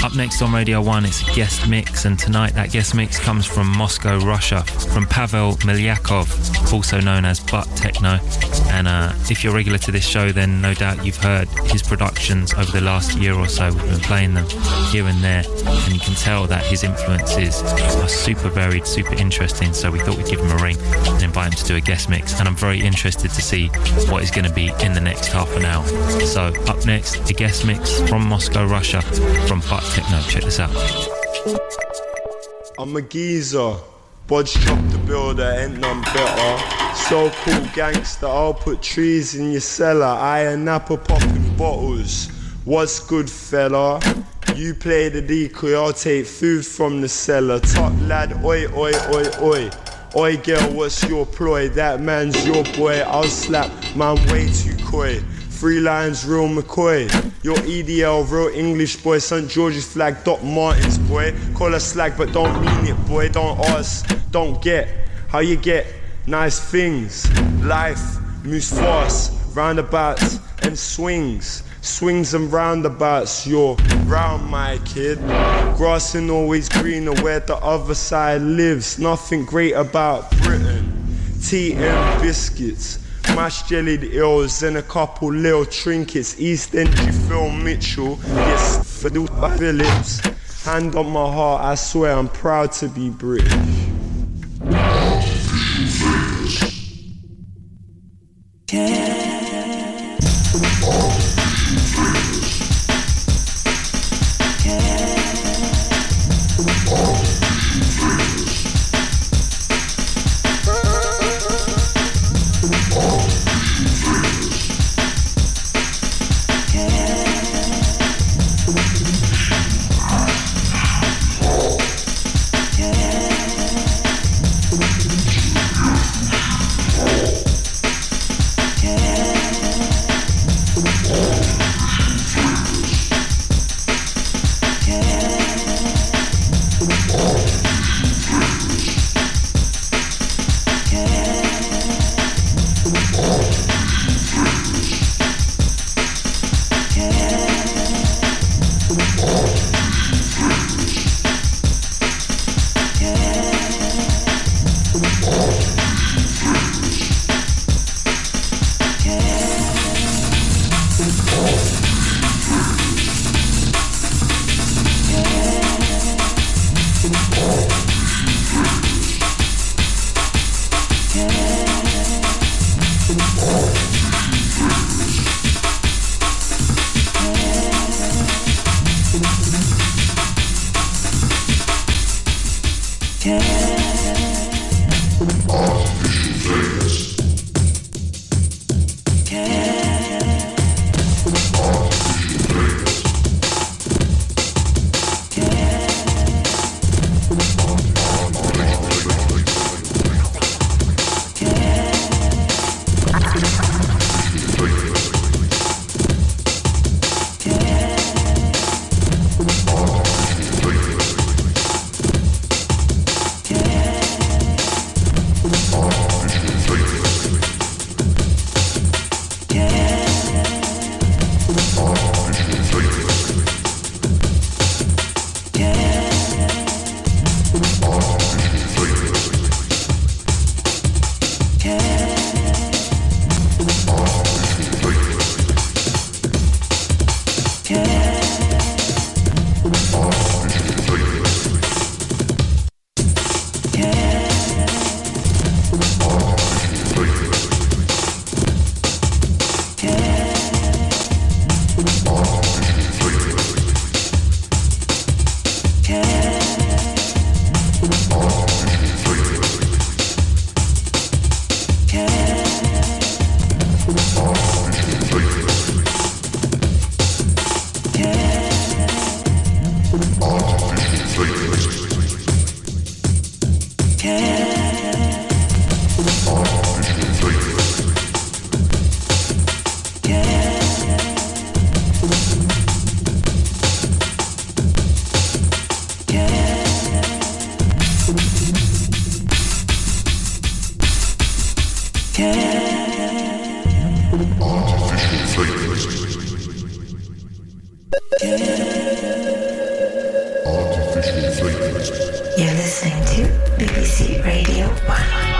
Up next on Radio 1, it's a guest mix, and tonight that guest mix comes from Moscow, Russia, from Pavel Milyakov, also known as Butt Techno. And if you're regular to this show, then no doubt you've heard his productions over the last year or so. We've been playing them here and there, and you can tell that his influences are super varied, super interesting, so we thought we'd give him a ring and invite him to do a guest mix, and I'm very interested to see what is going to be in the next half an hour. So up next, a guest mix from Moscow, Russia, from Butt Techno. Check this out. I'm a geezer, bodge chop the builder, ain't none better. So cool gangster, I'll put trees in your cellar. I and Napa popping bottles. What's good, fella? You play the decoy, I'll take food from the cellar. Top lad, oi, oi, oi, oi. Oi girl, what's your ploy? That man's your boy, I'll slap man way too coy. 3 lines, real McCoy. Your EDL, real English boy. St. George's flag, Doc Martens boy. Call a slag but don't mean it boy. Don't ask, don't get. How you get nice things. Life moves fast, roundabouts and swings. Swings and roundabouts, you're round my kid. Grass ain't always greener where the other side lives. Nothing great about Britain. Tea and biscuits, mashed jellied eels and a couple little trinkets. East End, you Phil Mitchell, yes, for the Phillips. Hand on my heart, I swear I'm proud to be British. Yeah. You're listening to BBC Radio 1.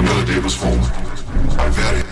Another day was formed. I varied.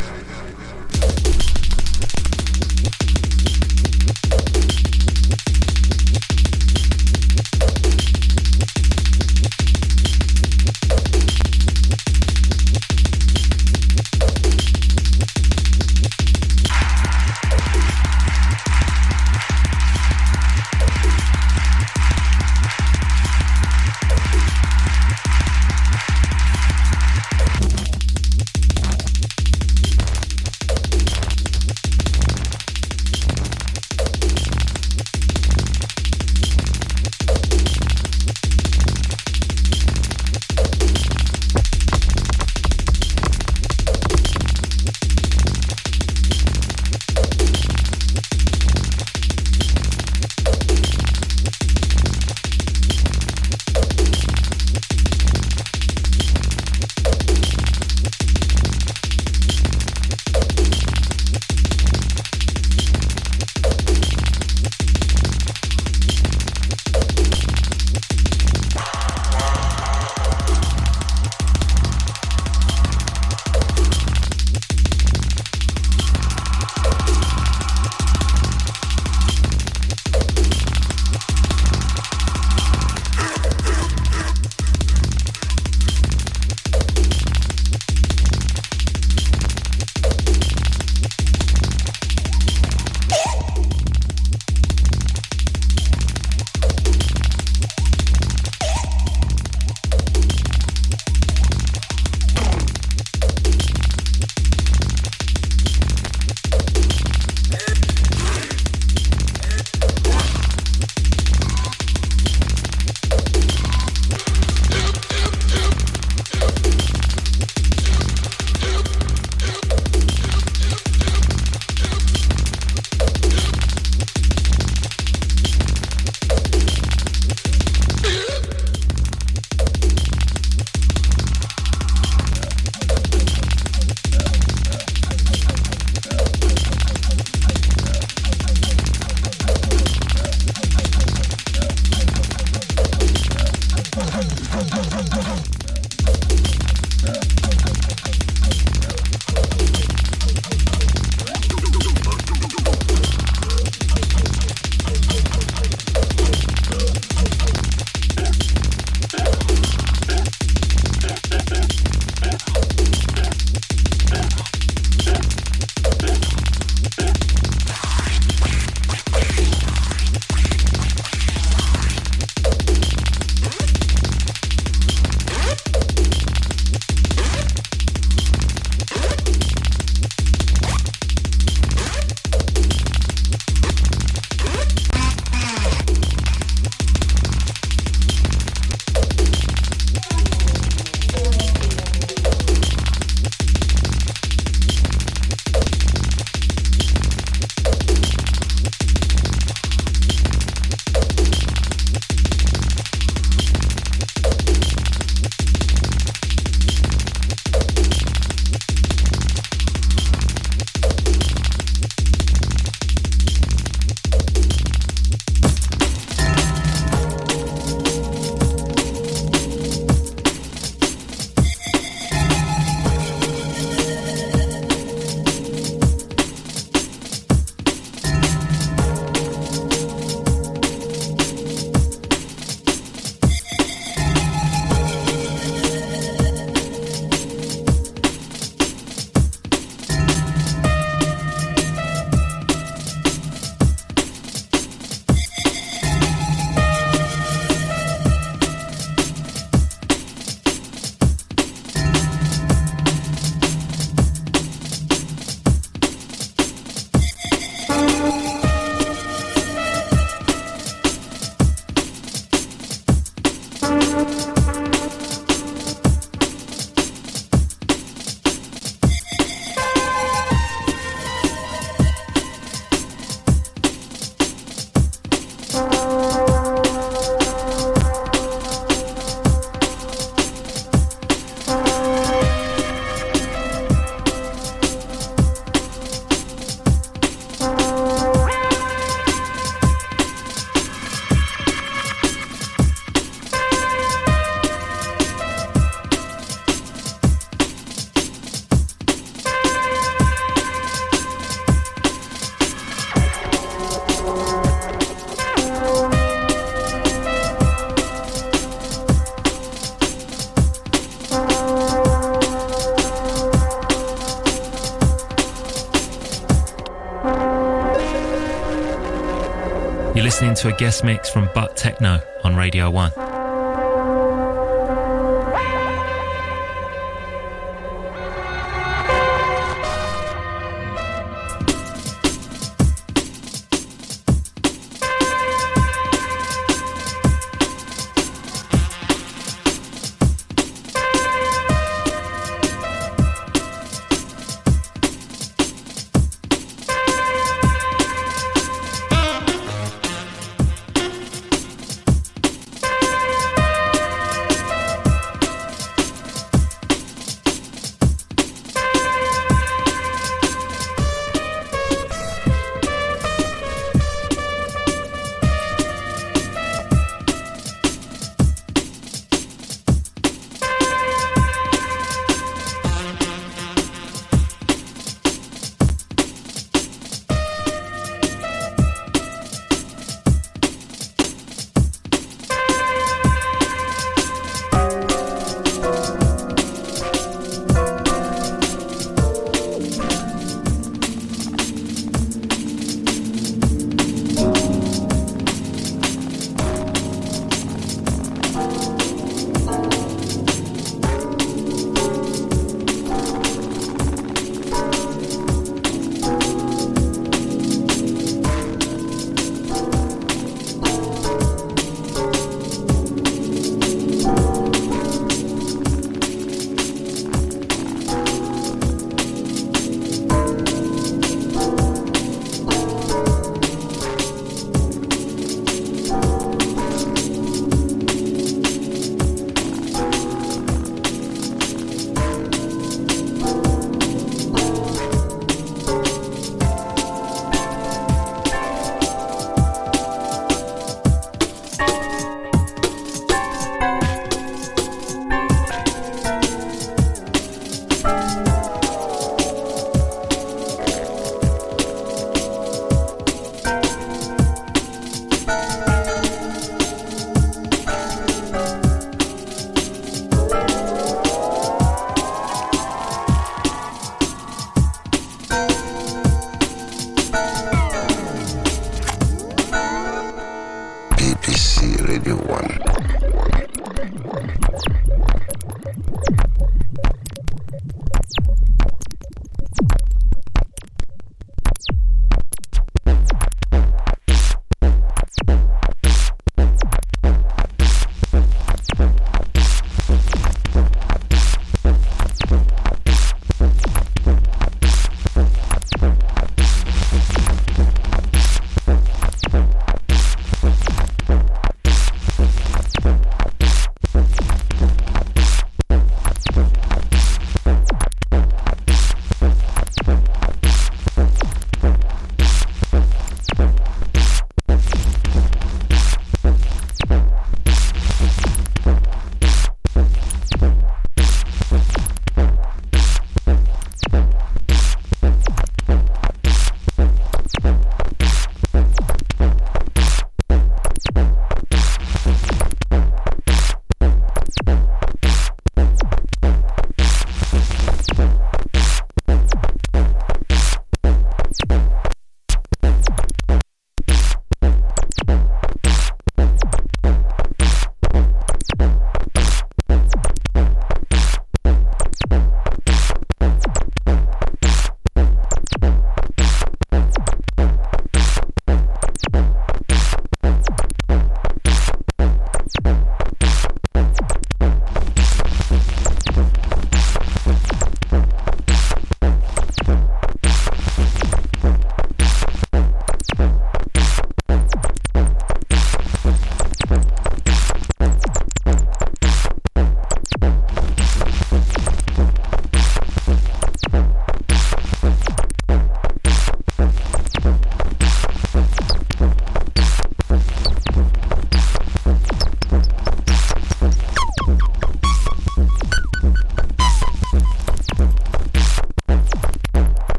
listening to a guest mix from Butt Techno on Radio 1.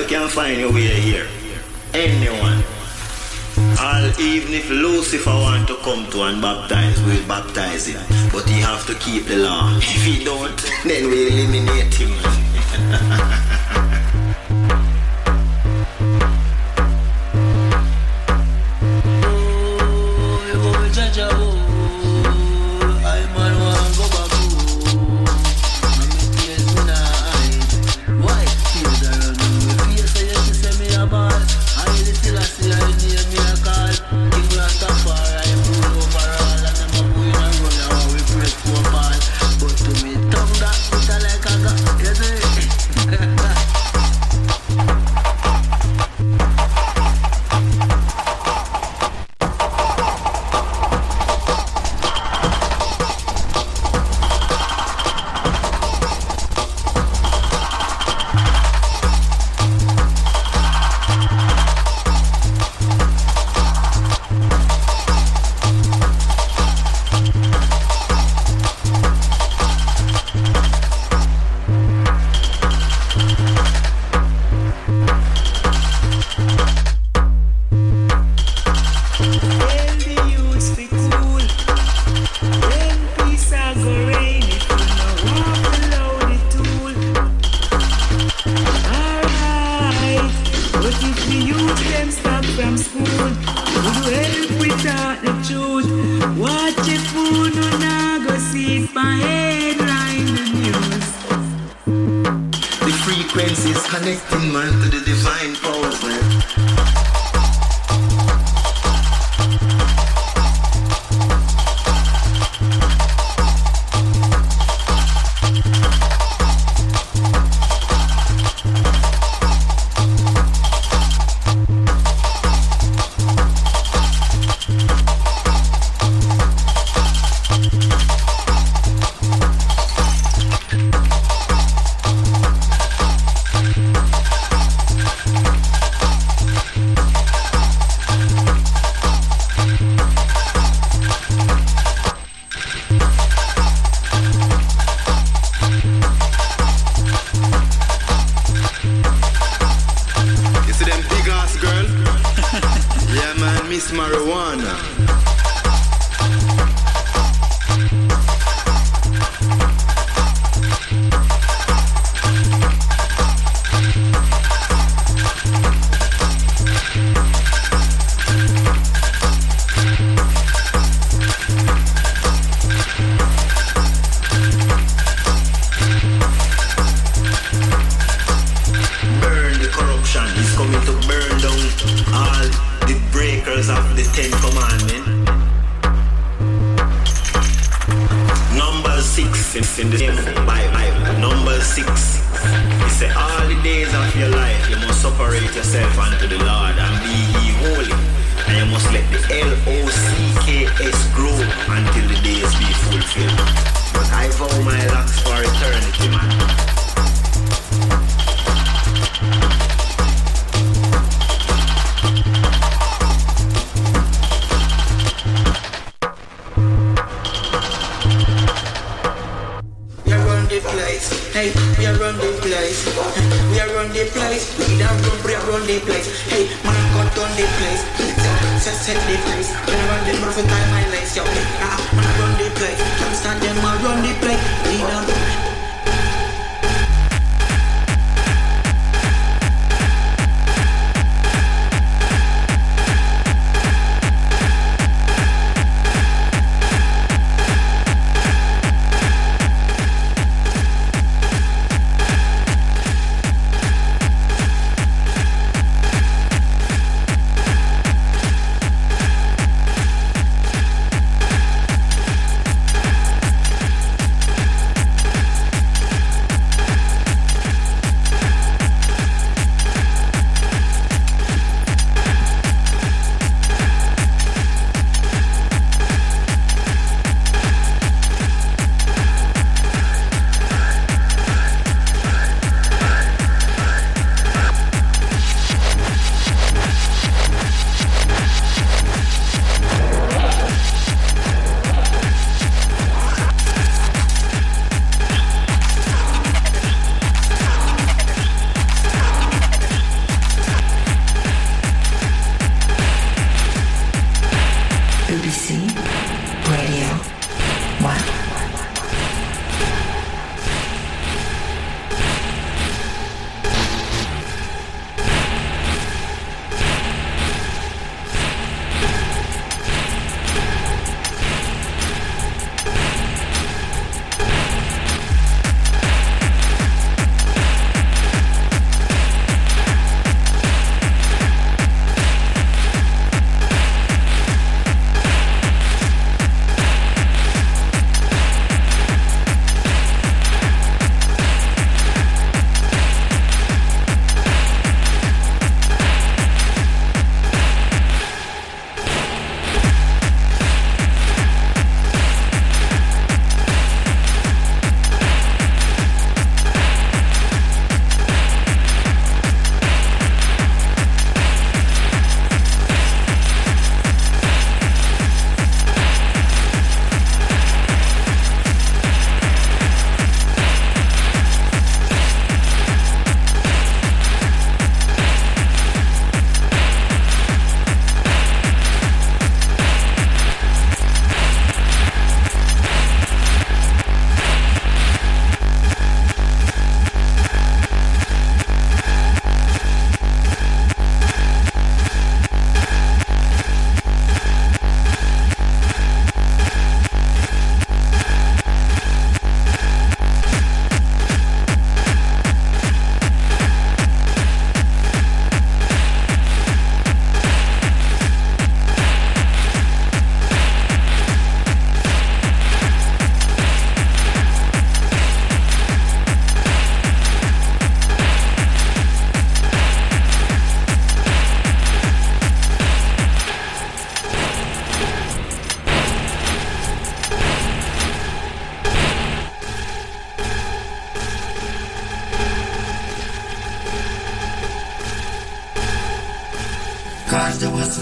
you can find your way here. Anyone. Even if Lucifer want to come to and baptize, we'll baptize him. But he have to keep the law. If he don't, then we eliminate him.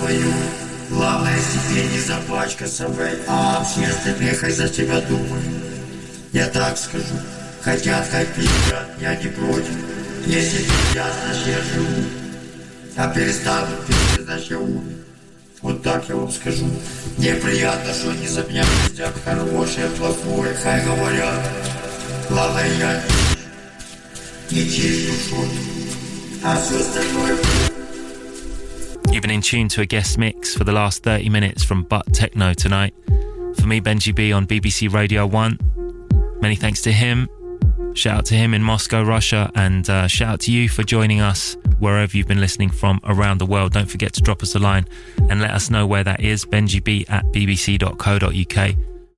свою. Главное себе не запачкаться в этом. Все остальные хай за тебя думают. Я так скажу. Хотят, хай пиздят, я не против. Если пиздят, значит я живу. А перестанут пиздят, значит я умер. Вот так я вам скажу. Мне приятно, что они за меня пиздят. Хорошее, плохое, хай говорят. Главное я не честь душой. А все остальное... You've been in tune to a guest mix for the last 30 minutes from Butt Techno tonight. For me, Benji B on BBC Radio 1. Many thanks to him. Shout out to him in Moscow, Russia. And shout out to you for joining us wherever you've been listening from around the world. Don't forget to drop us a line and let us know where that is. BenjiB@bbc.co.uk.